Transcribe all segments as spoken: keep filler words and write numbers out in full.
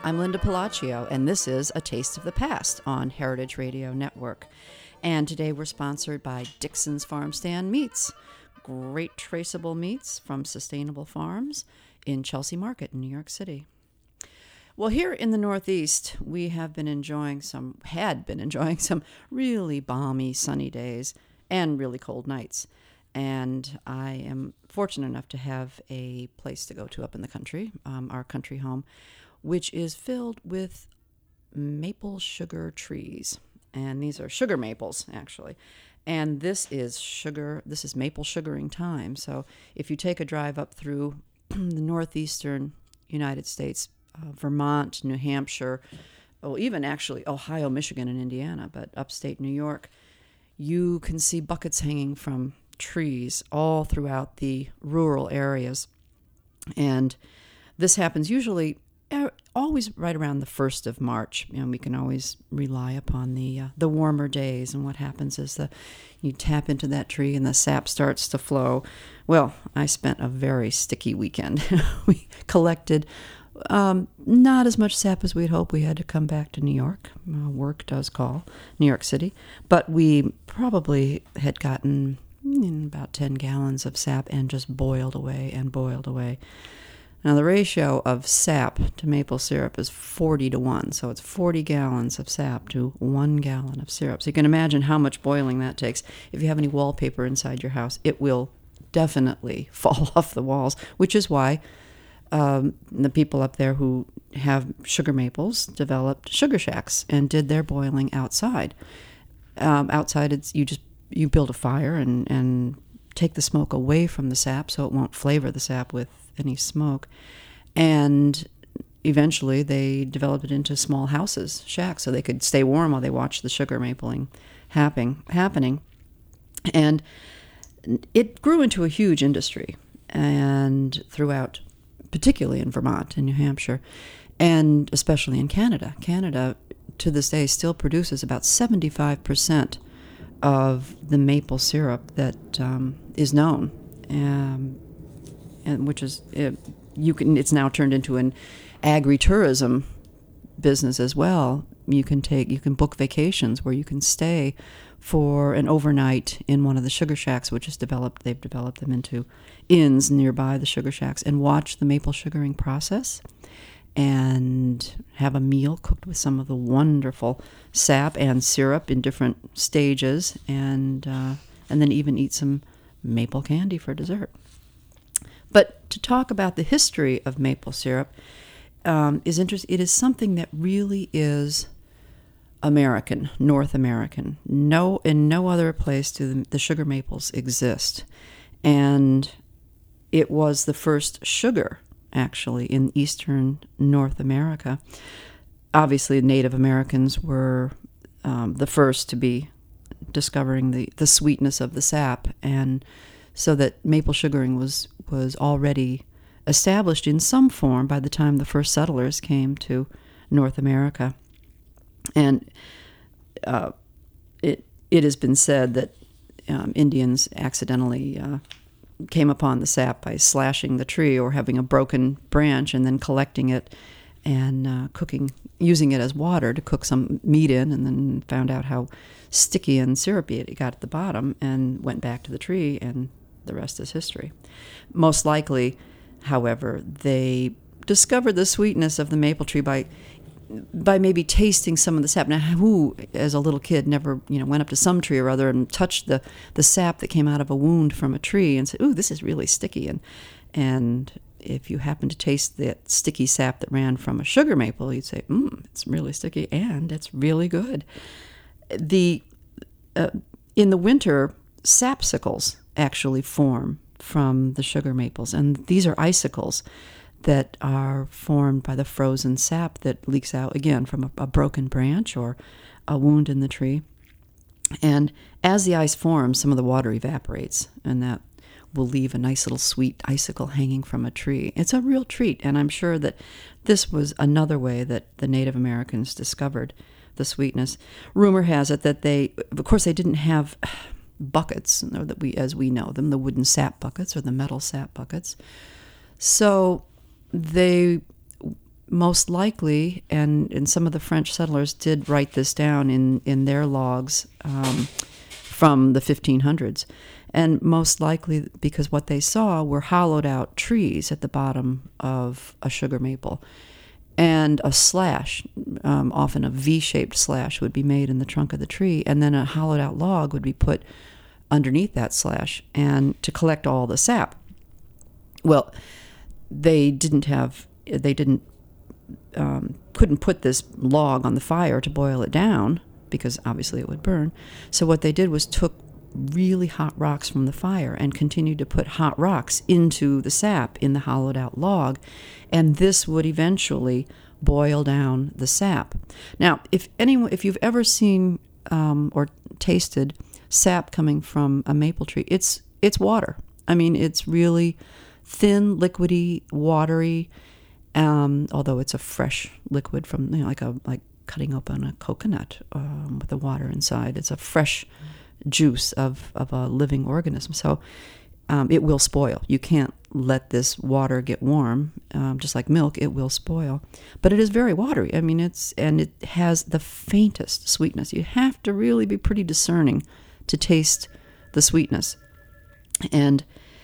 I'm Linda Palacio, and this is A Taste of the Past on Heritage Radio Network. And today we're sponsored by Dixon's Farm Stand Meats. Great traceable meats from sustainable farms in Chelsea Market in New York City. Well, here in the Northeast, we have been enjoying some, had been enjoying some really balmy sunny days and really cold nights. And I am fortunate enough to have a place to go to up in the country, um, our country home, which is filled with maple sugar trees. And these are sugar maples, actually. And this is sugar, this is maple sugaring time. So if you take a drive up through the northeastern United States, uh, Vermont, New Hampshire, oh, even actually Ohio, Michigan, and Indiana, but upstate New York, you can see buckets hanging from trees all throughout the rural areas. And this happens usually always right around the first of March. You know, we can always rely upon the uh, the warmer days, and what happens is the you tap into that tree and the sap starts to flow. Well, I spent a very sticky weekend. We collected um, not as much sap as we'd hoped. We had to come back to New York. Uh, work does call, New York City. But we probably had gotten mm, about ten gallons of sap and just boiled away and boiled away. Now, the ratio of sap to maple syrup is forty to one, so it's forty gallons of sap to one gallon of syrup. So you can imagine how much boiling that takes. If you have any wallpaper inside your house, it will definitely fall off the walls, which is why um, the people up there who have sugar maples developed sugar shacks and did their boiling outside. Um, outside, it's you just you build a fire and, and take the smoke away from the sap so it won't flavor the sap with any smoke. And eventually they developed it into small houses, shacks, so they could stay warm while they watched the sugar mapling happen, happening. And it grew into a huge industry, and throughout, particularly in Vermont and New Hampshire, and especially in Canada. Canada, to this day, still produces about seventy-five percent of the maple syrup that um, is known. Um, and which is it, you can. It's now turned into an agritourism business as well. You can take, you can book vacations where you can stay for an overnight in one of the sugar shacks, which is developed. They've developed them into inns nearby the sugar shacks, and watch the maple sugaring process, and have a meal cooked with some of the wonderful sap and syrup in different stages, and uh, and then even eat some maple candy for dessert. But to talk about the history of maple syrup um, is interesting. It is something that really is American, North American. No, in no other place do the, the sugar maples exist, and it was the first sugar actually in eastern North America. Obviously, Native Americans were um, the first to be discovering the, the sweetness of the sap, and so that maple sugaring was was already established in some form by the time the first settlers came to North America. And uh, it it has been said that um, Indians accidentally uh, came upon the sap by slashing the tree or having a broken branch and then collecting it and uh, cooking, using it as water to cook some meat in, and then found out how sticky and syrupy it got at the bottom, and went back to the tree, and the rest is history. Most likely, however, they discovered the sweetness of the maple tree by by maybe tasting some of the sap. Now, who, as a little kid, never you know went up to some tree or other and touched the, the sap that came out of a wound from a tree and said, "Ooh, this is really sticky." And and if you happen to taste that sticky sap that ran from a sugar maple, you'd say, "Mmm, it's really sticky and it's really good." The uh, in the winter, sapsicles actually form from the sugar maples, and these are icicles that are formed by the frozen sap that leaks out, again, from a, a broken branch or a wound in the tree. And as the ice forms, some of the water evaporates, and that will leave a nice little sweet icicle hanging from a tree. It's a real treat, and I'm sure that this was another way that the Native Americans discovered the sweetness. Rumor has it that they, of course, they didn't have buckets, or that we, as we know them, the wooden sap buckets or the metal sap buckets. So they most likely, and, and some of the French settlers did write this down in, in their logs um, from the fifteen hundreds, and most likely because what they saw were hollowed out trees at the bottom of a sugar maple. And a slash, um, often a V-shaped slash, would be made in the trunk of the tree, and then a hollowed out log would be put underneath that slash and to collect all the sap. Well, they didn't have, they didn't, um, couldn't put this log on the fire to boil it down because obviously it would burn. So what they did was took really hot rocks from the fire and continued to put hot rocks into the sap in the hollowed out log, and this would eventually boil down the sap. Now, if anyone, if you've ever seen um, or tasted sap coming from a maple tree, it's it's water. I mean, it's really thin, liquidy, watery. Um, although it's a fresh liquid from, you know, like a like cutting open a coconut um, with the water inside. It's a fresh juice of, of a living organism. So um, it will spoil. You can't let this water get warm. Um, just like milk, it will spoil. But it is very watery. I mean, it's, and it has the faintest sweetness. You have to really be pretty discerning to taste the sweetness. And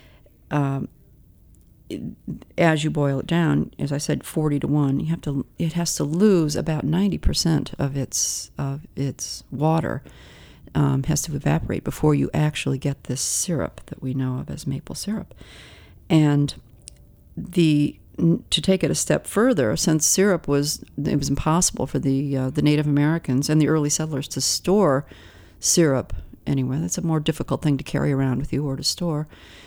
um, it, as you boil it down, as I said, forty to one, you have to, it has to lose about ninety percent of its, of its water. Um, has to evaporate before you actually get this syrup that we know of as maple syrup. And the to take it a step further, since syrup was, it was impossible for the uh, the Native Americans and the early settlers to store syrup anywhere. That's a more difficult thing to carry around with you or to store.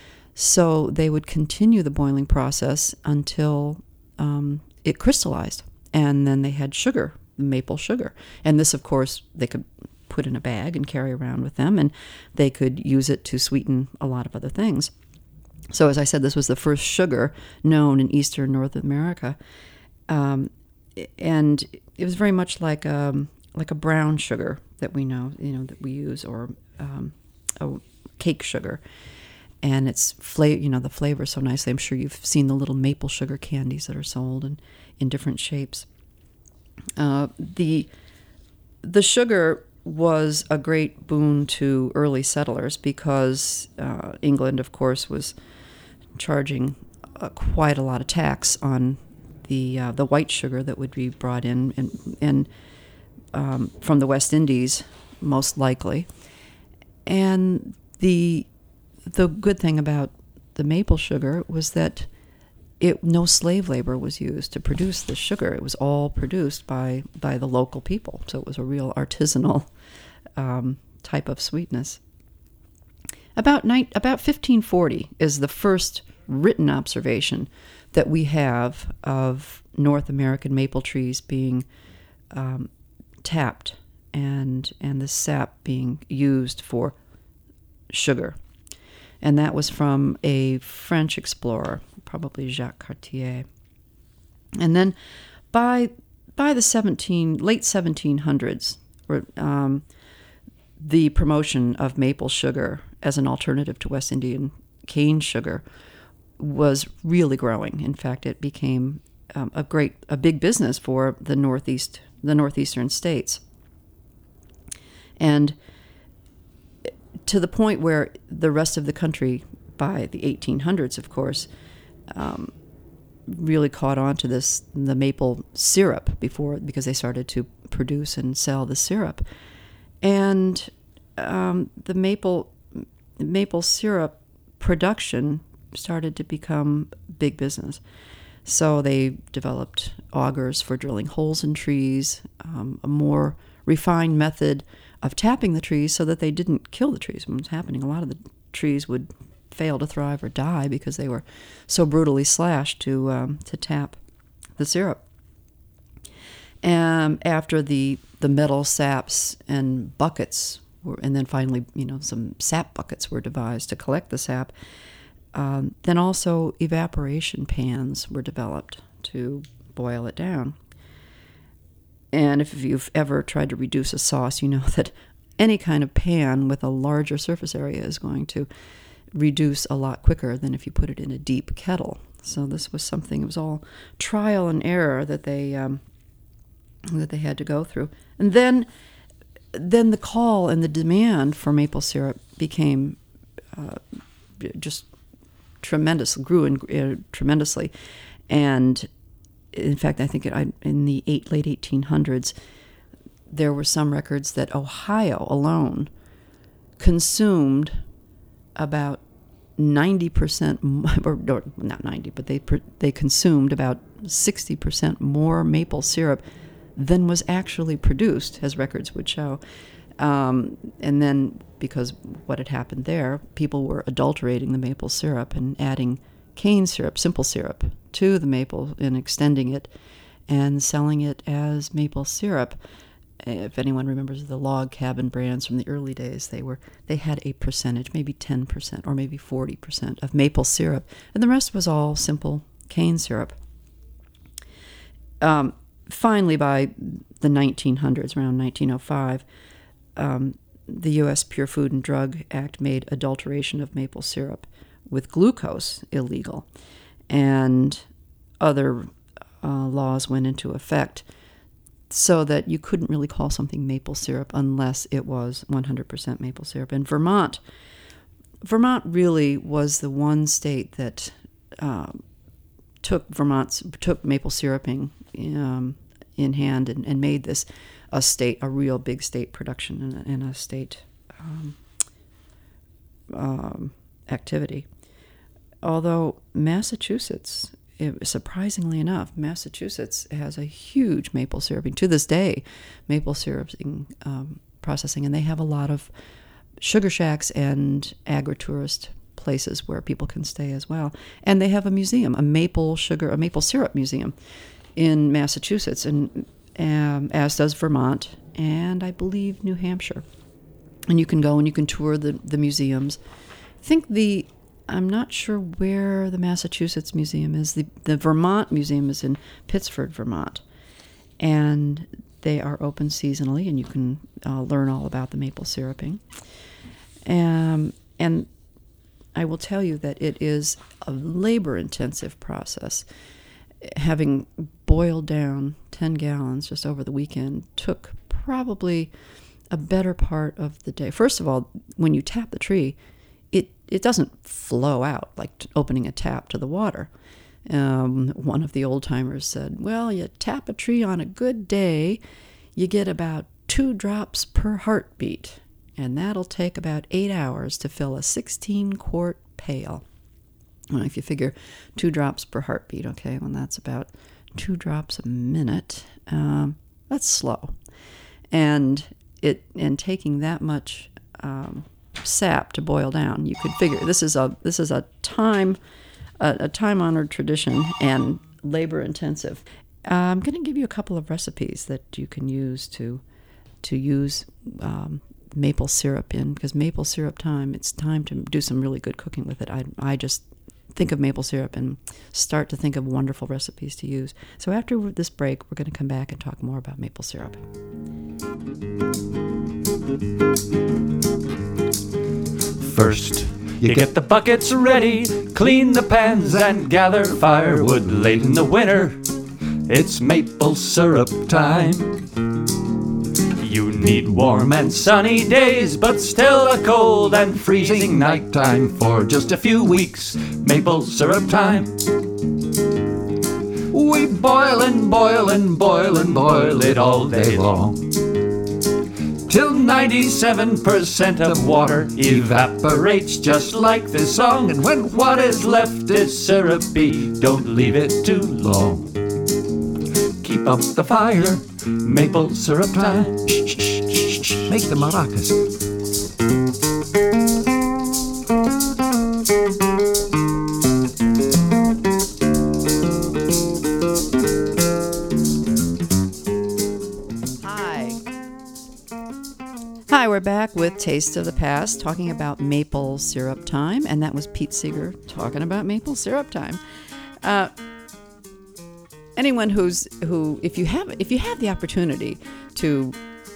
So they would continue the boiling process until um, it crystallized, and then they had sugar, maple sugar. And this, of course, they could put in a bag and carry around with them, and they could use it to sweeten a lot of other things. So as I said, this was the first sugar known in eastern North America, um, and it was very much like a, like a brown sugar that we know, you know, that we use, or um, a cake sugar. And it's flavor, you know, the flavor so nicely. I'm sure you've seen the little maple sugar candies that are sold in, in different shapes. Uh, the the sugar was a great boon to early settlers because uh, England, of course, was charging uh, quite a lot of tax on the uh, the white sugar that would be brought in and, and um, from the West Indies, most likely. And the the good thing about the maple sugar was that it no slave labor was used to produce the sugar. It was all produced by by the local people, so it was a real artisanal um, type of sweetness. About ni- about fifteen forty is the first written observation that we have of North American maple trees being um, tapped and and the sap being used for sugar. And that was from a French explorer, probably Jacques Cartier. And then by by the seventeen late seventeen hundreds, um, the promotion of maple sugar as an alternative to West Indian cane sugar was really growing. In fact, it became um, a great, a big business for the northeast, the northeastern states, and to the point where the rest of the country, by the eighteen hundreds, of course, um, really caught on to this, the maple syrup, before, because they started to produce and sell the syrup. And um, the maple maple syrup production started to become big business. So they developed augers for drilling holes in trees, um, a more refined method of tapping the trees so that they didn't kill the trees. When it was happening, a lot of the trees would fail to thrive or die because they were so brutally slashed to um, to tap the syrup. And after the the metal saps and buckets were, and then finally, you know, some sap buckets were devised to collect the sap. Um, then also evaporation pans were developed to boil it down. And if you've ever tried to reduce a sauce, you know that any kind of pan with a larger surface area is going to reduce a lot quicker than if you put it in a deep kettle. So this was something, it was all trial and error that they um, that they had to go through. And then then the call and the demand for maple syrup became uh, just tremendous, grew in, uh, tremendously. And in fact, I think it, I, in the eight, late eighteen hundreds, there were some records that Ohio alone consumed about ninety percent, or, or not ninety, but they they consumed about sixty percent more maple syrup than was actually produced, as records would show. Um, and then, because what had happened there, people were adulterating the maple syrup and adding cane syrup, simple syrup, to the maple and extending it and selling it as maple syrup. If anyone remembers the log cabin brands from the early days, they were they had a percentage, maybe ten percent or maybe forty percent of maple syrup, and the rest was all simple cane syrup. Um, finally, by the nineteen hundreds, around nineteen oh five, um, the U S Pure Food and Drug Act made adulteration of maple syrup with glucose illegal, and other uh, laws went into effect, so that you couldn't really call something maple syrup unless it was one hundred percent maple syrup. And Vermont, Vermont really was the one state that uh, took Vermont's took maple syruping um, in hand and, and made this a state, a real big state production and a, and a state um, um, activity. Although Massachusetts, It, surprisingly enough, Massachusetts has a huge maple syruping, to this day, maple syruping um, processing, and they have a lot of sugar shacks and agritourist places where people can stay as well. And they have a museum, a maple sugar, a maple syrup museum in Massachusetts, and um, as does Vermont, and I believe New Hampshire. And you can go and you can tour the, the museums. I think the I'm not sure where the Massachusetts Museum is. The, the Vermont Museum is in Pittsford, Vermont. And they are open seasonally, and you can uh, learn all about the maple syruping. Um, and I will tell you that it is a labor-intensive process. Having boiled down ten gallons just over the weekend took probably a better part of the day. First of all, when you tap the tree, It it doesn't flow out like opening a tap to the water. Um, one of the old timers said, well, you tap a tree on a good day, you get about two drops per heartbeat, and that'll take about eight hours to fill a sixteen-quart pail. Well, if you figure two drops per heartbeat, okay, well, that's about two drops a minute. Um, that's slow. And it and taking that much Um, sap to boil down, you could figure this is a this is a time a, a time honored tradition and labor intensive. Uh, I'm going to give you a couple of recipes that you can use to to use um, maple syrup in, because maple syrup time, it's time to do some really good cooking with it. I I just think of maple syrup and start to think of wonderful recipes to use. So after this break, we're going to come back and talk more about maple syrup. First, you get the buckets ready, clean the pans and gather firewood. Late in the winter, it's maple syrup time. You need warm and sunny days, but still a cold and freezing nighttime. For just a few weeks, maple syrup time. We boil and boil and boil and boil it all day long, till ninety-seven percent of water evaporates, just like this song. And when what is left is syrupy, don't leave it too long. Keep up the fire, maple syrup time. Shh, shh, shh, shh. Make the maracas. Hi, we're back with Taste of the Past, talking about maple syrup time, and that was Pete Seeger talking about maple syrup time. Uh, anyone who's who, if you have if you have the opportunity to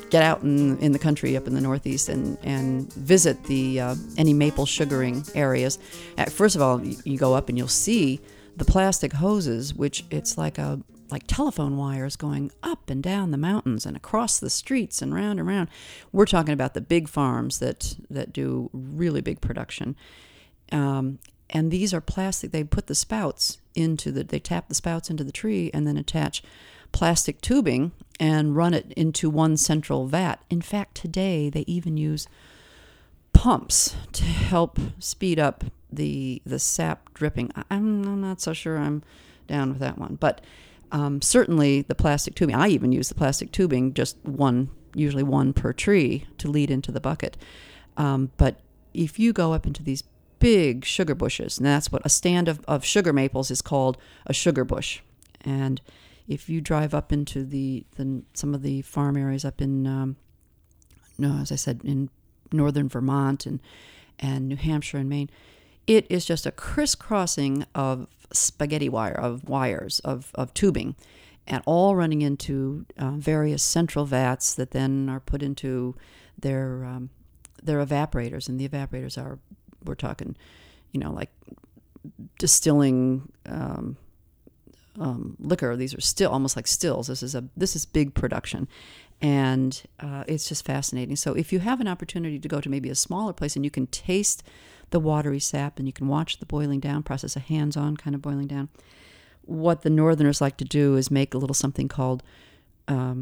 get out in in the country up in the Northeast and and visit the uh, any maple sugaring areas, uh, first of all, you, you go up and you'll see the plastic hoses, which it's like a like telephone wires going up and down the mountains and across the streets and round and round. We're talking about the big farms that that do really big production. Um, and these are plastic. They put the spouts into the, they tap the spouts into the tree and then attach plastic tubing and run it into one central vat. In fact, today they even use pumps to help speed up the the sap dripping. I'm, I'm not so sure I'm down with that one, but um, certainly the plastic tubing. I even use the plastic tubing, just one, usually one per tree, to lead into the bucket. Um, but if you go up into these big sugar bushes, and that's what a stand of, of sugar maples is called, a sugar bush. And if you drive up into the, the some of the farm areas up in, um, no, as I said, in northern Vermont and and New Hampshire and Maine, it is just a crisscrossing of spaghetti wire, of wires, of, of tubing, and all running into uh, various central vats that then are put into their um, their evaporators, and the evaporators are, we're talking, you know, like distilling um, um, liquor. These are still almost like stills. This is a this is big production, and uh, it's just fascinating. So if you have an opportunity to go to maybe a smaller place and you can taste the watery sap and you can watch the boiling down process, a hands-on kind of boiling down, what the Northerners like to do is make a little something called um,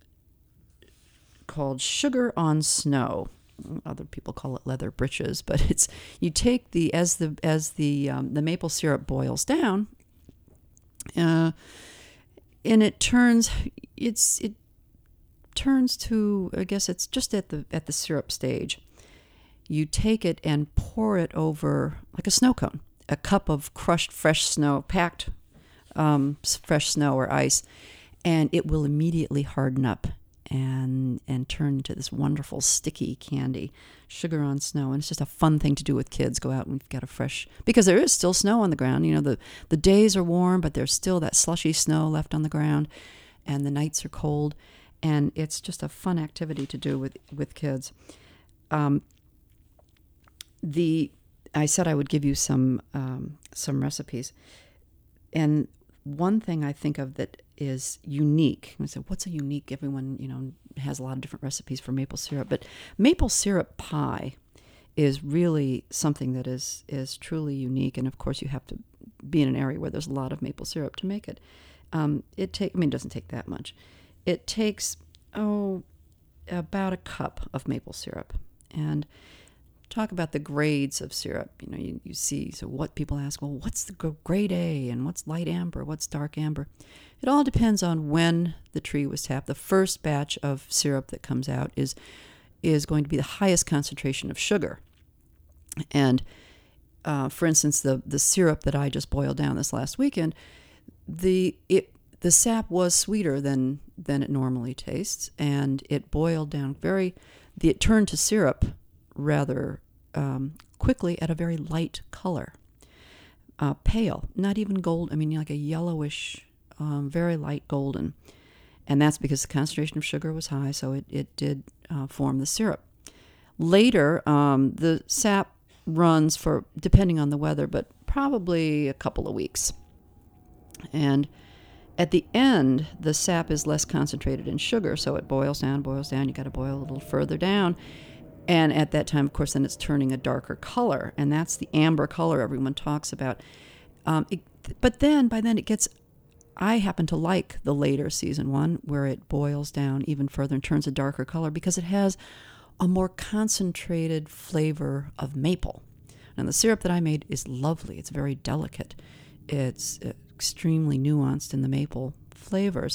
called sugar on snow. Other people call it leather breeches, but it's you take the as the as the um, the maple syrup boils down, uh, and it turns it's it turns to, I guess it's just at the at the syrup stage. You take it and pour it over like a snow cone, a cup of crushed fresh snow, packed um, fresh snow or ice, and it will immediately harden up and and turn into this wonderful sticky candy, sugar on snow. And it's just a fun thing to do with kids. Go out and we've got a fresh, because there is still snow on the ground. You know, the, the days are warm, but there's still that slushy snow left on the ground, and the nights are cold. And it's just a fun activity to do with, with kids. Um, the I said I would give you some um, some recipes. And one thing I think of that is unique. I said, what's a unique? Everyone, you know, has a lot of different recipes for maple syrup, but maple syrup pie is really something that is is truly unique. And of course, you have to be in an area where there's a lot of maple syrup to make it. Um, it take, I mean, it doesn't take that much. It takes oh about a cup of maple syrup. And talk about the grades of syrup. You know, you, you see, so what people ask, well, what's the grade A and what's light amber, what's dark amber? It all depends on when the tree was tapped. The first batch of syrup that comes out is is going to be the highest concentration of sugar. And uh, for instance, the the syrup that I just boiled down this last weekend, the it the sap was sweeter than than it normally tastes, and it boiled down very. The, it turned to syrup rather um, quickly at a very light color, uh, pale, not even gold. I mean, like a yellowish, um, very light golden, and that's because the concentration of sugar was high, so it it did uh, form the syrup. Later, um, the sap runs for, depending on the weather, but probably a couple of weeks, and at the end, the sap is less concentrated in sugar, so it boils down, boils down. You got to boil a little further down. And at that time, of course, then it's turning a darker color, and that's the amber color everyone talks about. Um, it, but then, by then, it gets, I happen to like the later season one, where it boils down even further and turns a darker color, because it has a more concentrated flavor of maple. And the syrup that I made is lovely. It's very delicate. It's extremely nuanced in the maple flavors.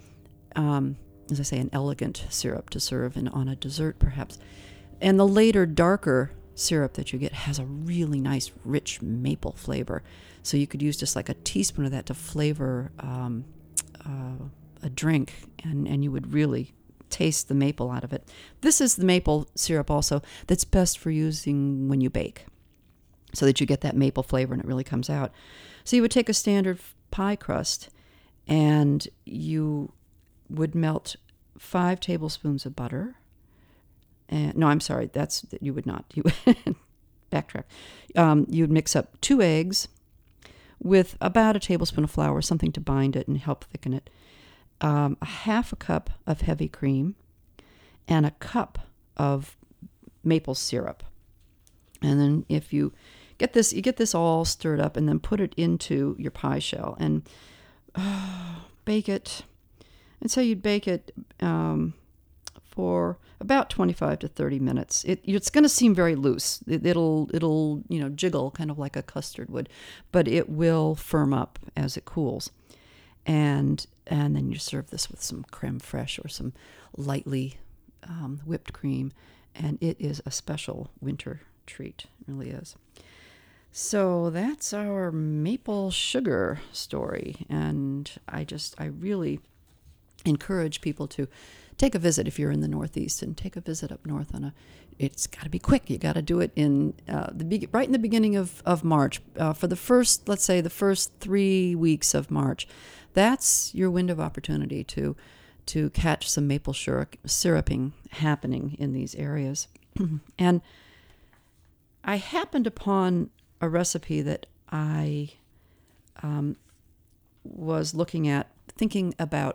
Um, as I say, an elegant syrup to serve in, on a dessert, perhaps. And the later, darker syrup that you get has a really nice, rich maple flavor. So you could use just like a teaspoon of that to flavor um, uh, a drink, and, and you would really taste the maple out of it. This is the maple syrup also that's best for using when you bake, so that you get that maple flavor and it really comes out. So you would take a standard pie crust, and you would melt five tablespoons of butter. And no, I'm sorry, that's you would not. You backtrack. Um, you'd mix up two eggs with about a tablespoon of flour, something to bind it and help thicken it. Um, a half a cup of heavy cream, and a cup of maple syrup. And then if you get this, you get this all stirred up, and then put it into your pie shell and oh, bake it. And so you'd bake it um, for about twenty-five to thirty minutes. It, it's going to seem very loose. It, it'll it'll you know jiggle kind of like a custard would, but it will firm up as it cools. And and then you serve this with some creme fraiche or some lightly um, whipped cream, and it is a special winter treat. It really is. So that's our maple sugar story, and I just I really encourage people to take a visit if you're in the Northeast, and take a visit up north on a. It's got to be quick. You got to do it in uh, the be- right in the beginning of of March uh, for the first, let's say, the first three weeks of March. That's your window of opportunity to to catch some maple syrup, syruping happening in these areas. And I happened upon a recipe that I um, was looking at, thinking about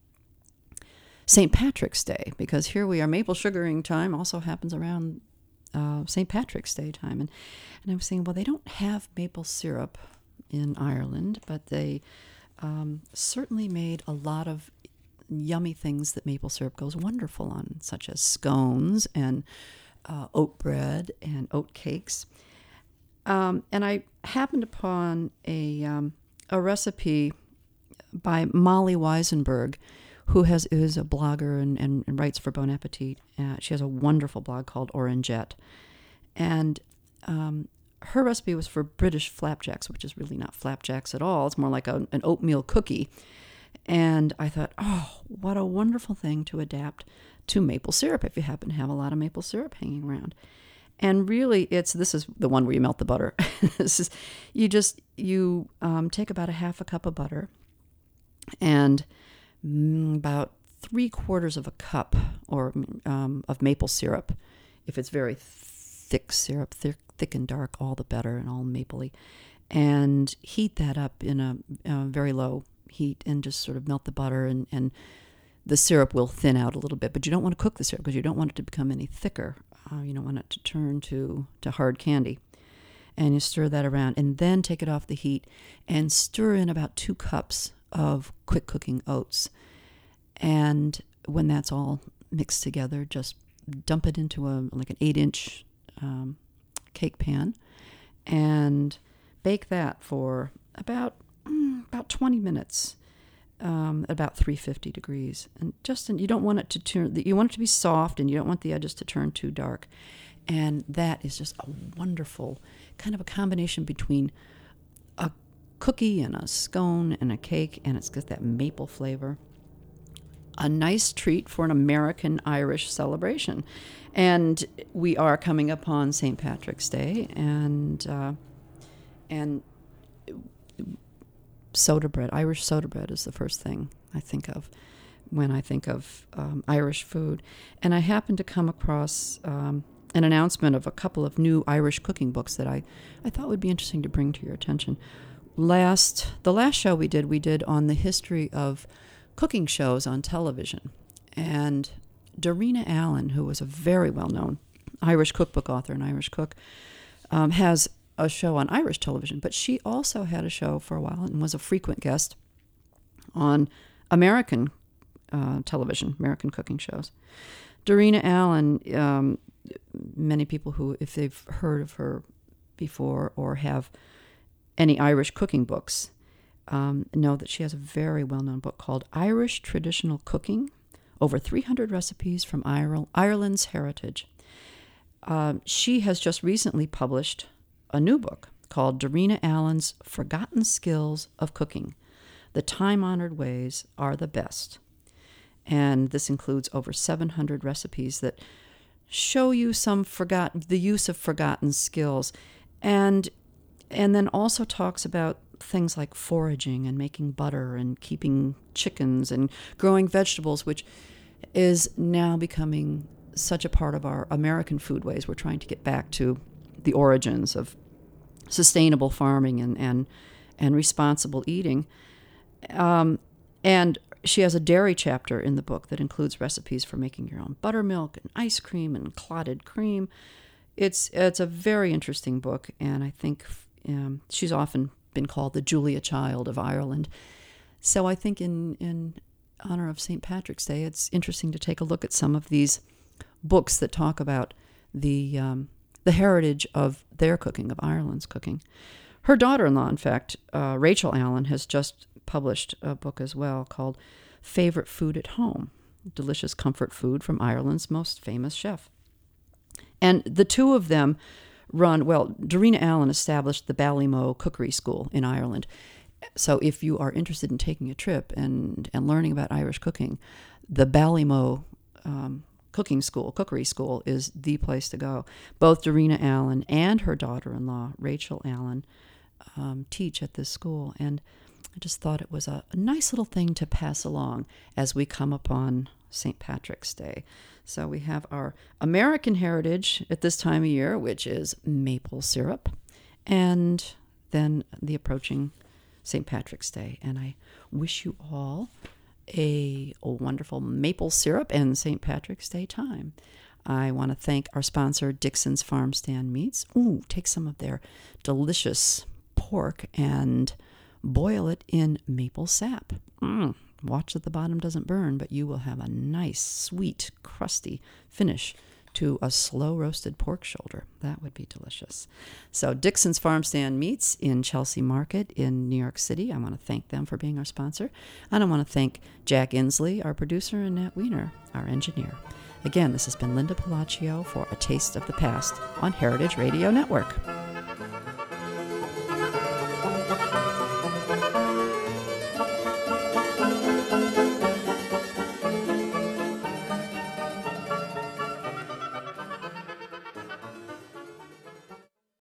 Saint Patrick's Day, because here we are, maple sugaring time also happens around uh, Saint Patrick's Day time. And, and I was saying, well, they don't have maple syrup in Ireland, but they um, certainly made a lot of yummy things that maple syrup goes wonderful on, such as scones and uh, oat bread and oat cakes. Um, and I happened upon a um, a recipe by Molly Weisenberg, who has is a blogger and, and, and writes for Bon Appetit. Uh, she has a wonderful blog called Orangette. And um, her recipe was for British flapjacks, which is really not flapjacks at all. It's more like a, an oatmeal cookie. And I thought, oh, what a wonderful thing to adapt to maple syrup if you happen to have a lot of maple syrup hanging around. And really, it's this is the one where you melt the butter. This is you just you um, take about a half a cup of butter and mm, about three quarters of a cup or um, of maple syrup. If it's very thick syrup, thick, thick and dark, all the better, and all mapley. And heat that up in a, a very low heat, and just sort of melt the butter, and, and the syrup will thin out a little bit. But you don't want to cook the syrup because you don't want it to become any thicker. Uh, you don't want it to turn to, to hard candy. And you stir that around, and then take it off the heat and stir in about two cups of quick cooking oats. And when that's all mixed together, just dump it into a like an eight inch um, cake pan and bake that for about mm, about twenty minutes, um, at about three hundred fifty degrees. And just you don't want it to turn. You want it to be soft, and you don't want the edges to turn too dark. And that is just a wonderful kind of a combination between a cookie and a scone and a cake, and it's got that maple flavor. A nice treat for an American-Irish celebration. And we are coming upon Saint Patrick's Day, and uh, and soda bread, Irish soda bread is the first thing I think of when I think of um, Irish food. And I happened to come across um, an announcement of a couple of new Irish cooking books that I, I thought would be interesting to bring to your attention. Last the last show we did, we did on the history of cooking shows on television. And Darina Allen, who was a very well-known Irish cookbook author and Irish cook, um, has a show on Irish television. But she also had a show for a while and was a frequent guest on American uh, television, American cooking shows. Darina Allen, um, many people who, if they've heard of her before or have any Irish cooking books, Um, know that she has a very well-known book called Irish Traditional Cooking, over three hundred recipes from Ireland's heritage. Uh, she has just recently published a new book called Darina Allen's Forgotten Skills of Cooking. The time-honored ways are the best. And this includes over seven hundred recipes that show you some forgotten, the use of forgotten skills, and and then also talks about things like foraging and making butter and keeping chickens and growing vegetables, which is now becoming such a part of our American foodways. We're trying to get back to the origins of sustainable farming and and, and responsible eating. Um, and she has a dairy chapter in the book that includes recipes for making your own buttermilk and ice cream and clotted cream. It's it's a very interesting book, and I think um, she's often been called the Julia Child of Ireland. So I think in, in honor of Saint Patrick's Day, it's interesting to take a look at some of these books that talk about the um, the heritage of their cooking, of Ireland's cooking. Her daughter-in-law, in fact, uh, Rachel Allen, has just published a book as well called Favorite Food at Home, delicious comfort food from Ireland's most famous chef. And the two of them run, well, Darina Allen established the Ballymo Cookery School in Ireland. So if you are interested in taking a trip and, and learning about Irish cooking, the Ballymo um, Cooking School, Cookery School, is the place to go. Both Darina Allen and her daughter-in-law, Rachel Allen, um, teach at this school. And I just thought it was a, a nice little thing to pass along as we come upon Saint Patrick's Day. So we have our American heritage at this time of year, which is maple syrup, and then the approaching Saint Patrick's Day. And I wish you all a, a wonderful maple syrup and Saint Patrick's Day time. I want to thank our sponsor, Dixon's Farm Stand Meats. Ooh, take some of their delicious pork and boil it in maple sap. Mm, watch that the bottom doesn't burn, but you will have a nice, sweet, crusty finish to a slow-roasted pork shoulder. That would be delicious. So Dixon's Farm Stand Meats in Chelsea Market in New York City. I want to thank them for being our sponsor. And I want to thank Jack Inslee, our producer, and Nat Wiener, our engineer. Again, this has been Linda Palacio for A Taste of the Past on Heritage Radio Network.